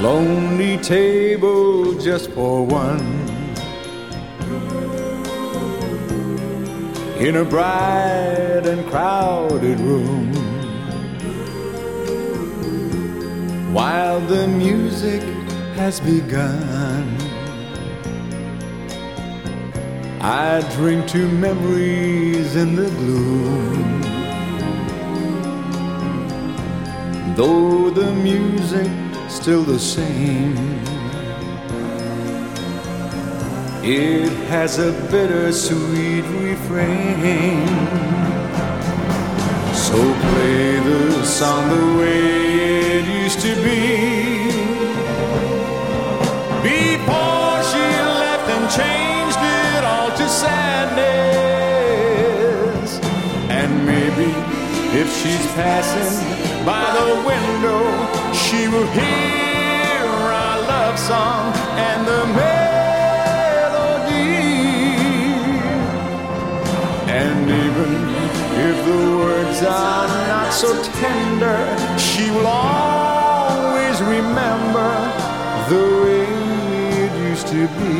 lonely table just for one, in a bright and crowded room, while the music has begun. I drink to memories in the gloom, though the music still the same. It has a bittersweet refrain. So play the song the way it used to be, before she left and changed it all to sadness. And maybe if she's passing by the window, she will hear our love song and the melody. And even if the words are not so tender, she will always remember the way it used to be.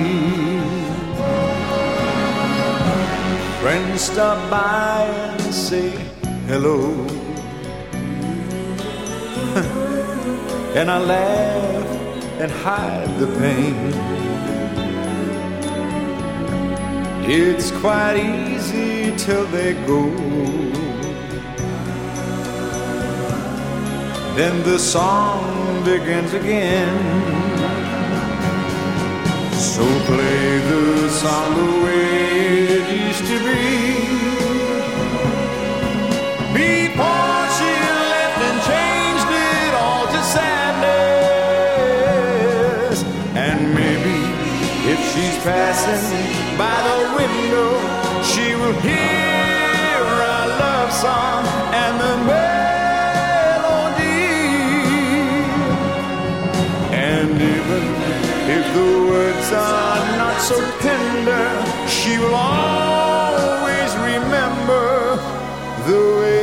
Friends stop by and say hello, and I laugh and hide the pain. It's quite easy till they go, then the song begins again. So play the song the way it used to be, before she left and changed it all to sadness. And maybe if she's passing by the window, she will hear our love song and the melody. And even if the words are not so tender, she will always remember the way